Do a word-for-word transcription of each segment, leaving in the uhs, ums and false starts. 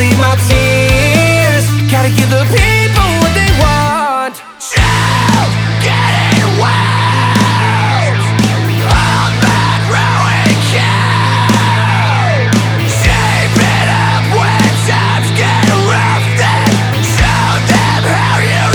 believe my tears. Gotta give the people what they want. Still getting wild. All that growing cow. Shape it up when times get rough, then show them how you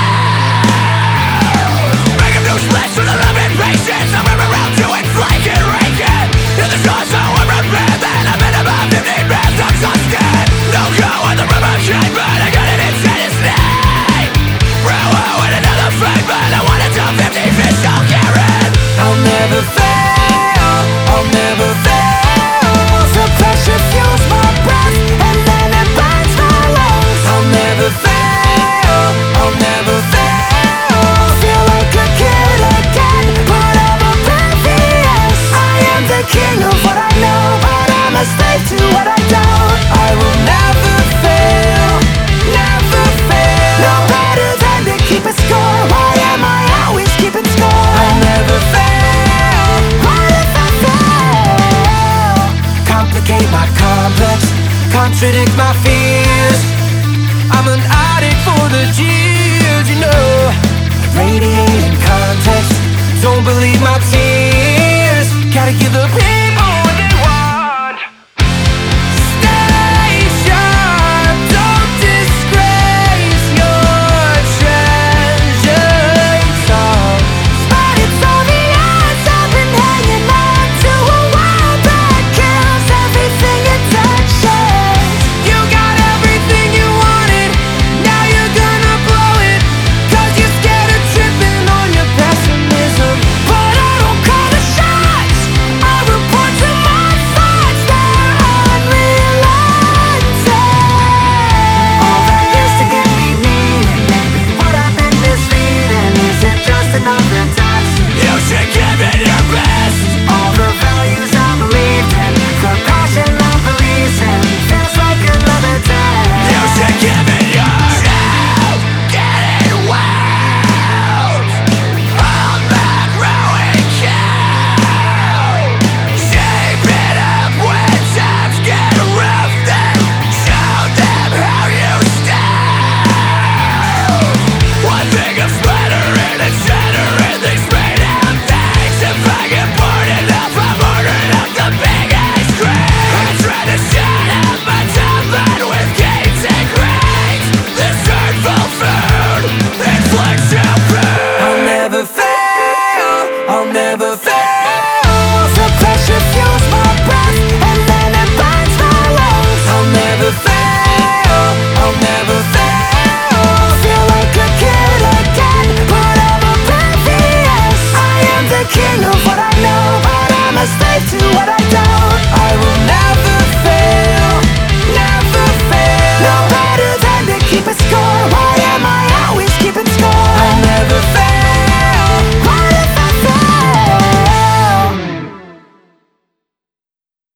stand. Make them no splash for the love and patience. I'm around to it, flank and rake it. In the stars, so I'm prepared. Then I'm in about fifteen minutes, I'm exhausted. No go on the rubber chain, but I got it inside his name. Bro, I want another fight, but I want it to fifty fish, I'll carry. I'll never fail, I'll never fail. The pressure fuels my breath, and then it burns my lungs. I'll never fail, I'll never fail. Feel like a kid again, but I'm oblivious. I am the king of what I know, but I'm a slave to what I don't. I will never fail, never fail. No better than to keep a score. Why am I always keeping score? I'll never fail. What if I fail? Complicate my complex, contradict my fears. I'm an addict for the cheers, you know. Radiating context, don't believe my tears. Gotta give the people